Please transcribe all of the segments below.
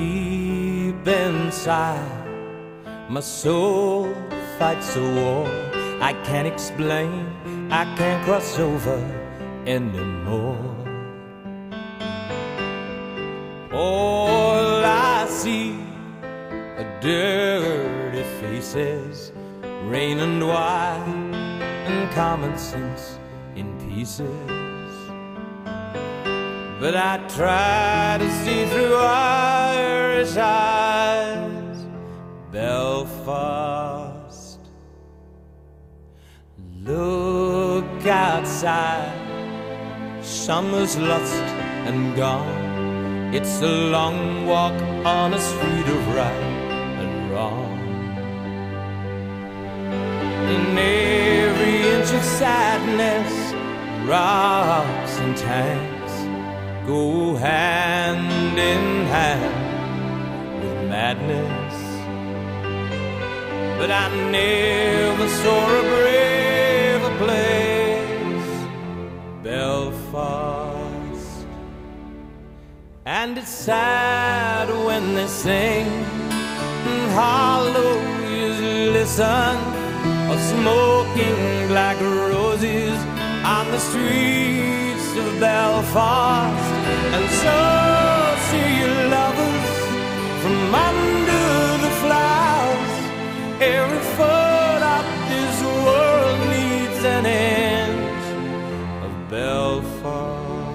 Deep inside, my soul fights a war I can't explain, I can't cross over anymore. All I see are dirty faces, rain and wine, and common sense in pieces. But I try to see through Irish eyes, Belfast. Look outside, summer's lost and gone. It's a long walk on a street of right and wrong. In every inch of sadness, rocks and tanks go hand in hand with madness. But I never saw a braver place, Belfast. And it's sad when they sing, hollow ears listen, of smoking black roses on the streets of Belfast. And so see you lovers from under the flowers. Every foot of this world needs an inch of Belfast.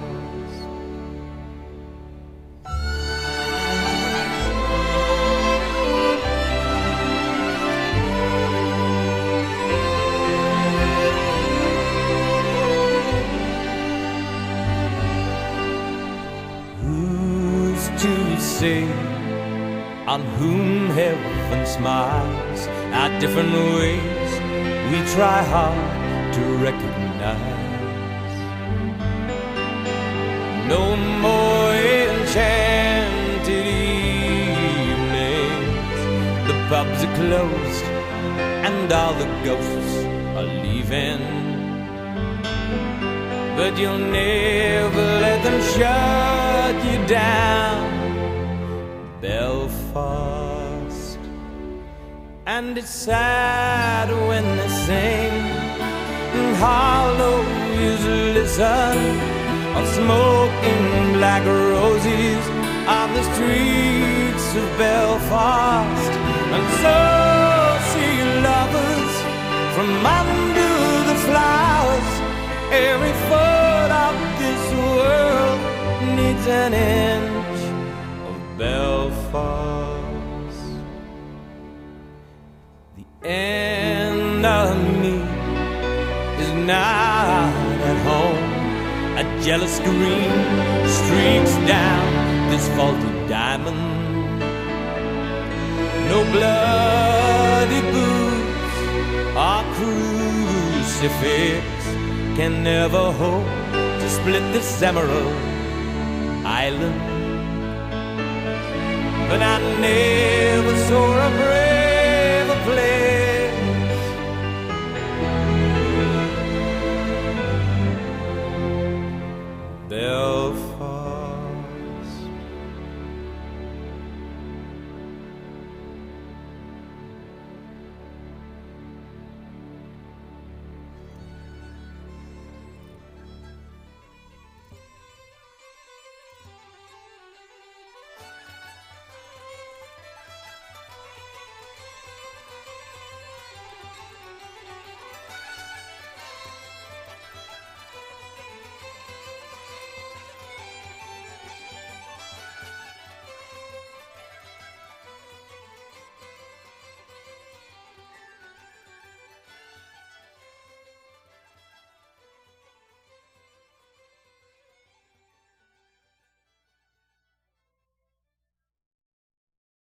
To say on whom heaven smiles, our different ways we try hard to recognize. No more enchanted evenings, the pubs are closed and all the ghosts are leaving. But you'll never let them shut you down, Belfast. And it's sad when they sing, hollow ears listen, of smoking black roses on the streets of Belfast. And so see you lovers from under the flowers. Every foot of this world needs an inch of Belfast. The enemy is not at home. A jealous green streaks down this faulty diamond. No bloody boots or crucifix can never hope to split this emerald island. But I